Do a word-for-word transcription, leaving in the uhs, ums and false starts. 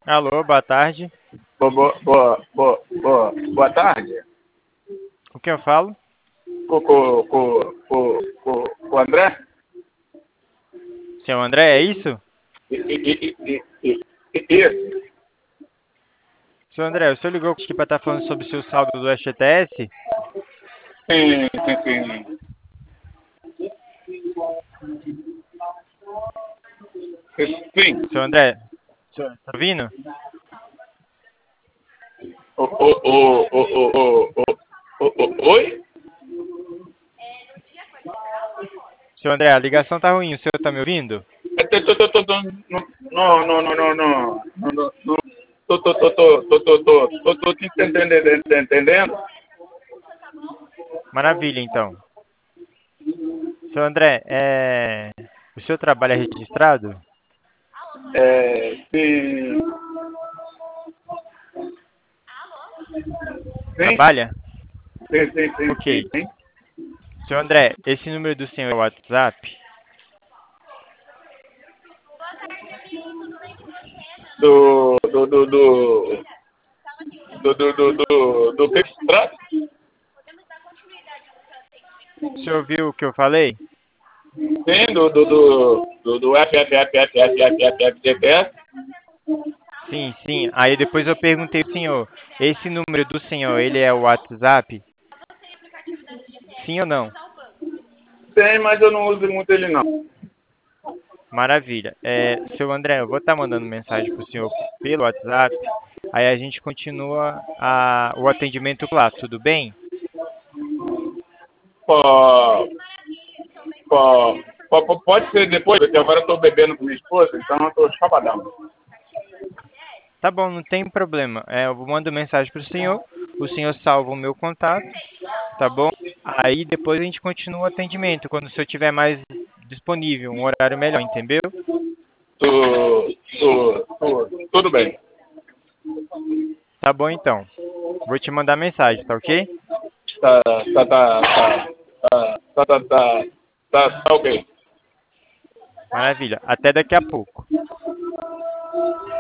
Alô, boa tarde. Boa, boa, boa, boa, boa, boa tarde. Com quem eu falo? Com, com, com, com, com, com o André? Seu André, é isso? I, I, I, I, I, Isso. Seu André, o senhor ligou aqui para estar falando sobre o seu saldo do F G T S? Sim, sim, sim. Sim. Seu André, senhor, tá ouvindo? O, o, o, o, o, o, o, o, oi? Seu André, a ligação tá ruim, o senhor tá me ouvindo? Tô, tô, tô, tô, tô, Não, não, não, não, não. Não, não, não. Tô, tô, tô, tô, tô, tô, tô, tô, tô te entendendo, entendendo? Maravilha, então. Seu André, é... o senhor trabalha registrado? É, sim, sim, Trabalha? sim, sim, sim, sim, Ok. sim. Seu André, esse número do senhor é o WhatsApp? Do, do, do, do, do, do, do, do, do que se trata? O senhor ouviu o que eu falei? Sim, do, do, do, do, do F F F F F F F F G P S. Sim, sim. Aí depois eu perguntei ao senhor, esse número do senhor, ele é o WhatsApp? Sim ou não? Tem, mas eu não uso muito ele não. Maravilha. É, seu André, eu vou estar mandando mensagem para o senhor pelo WhatsApp. Aí a gente continua a, o atendimento lá, tudo bem? Pô, pô, pô, pode ser depois, porque agora eu tô bebendo com minha esposa, então eu tô chapadão. Tá bom, não tem problema. É, eu mando mensagem para o senhor, o senhor salva o meu contato, tá bom? Aí depois a gente continua o atendimento, quando o senhor tiver mais disponível, um horário melhor, entendeu? Tu, tu, tu, tudo bem. Tá bom então. Vou te mandar mensagem, tá ok? Tá, tá, tá, tá, tá, tá, tá, tá, tá, tá ok. Maravilha. Até daqui a pouco.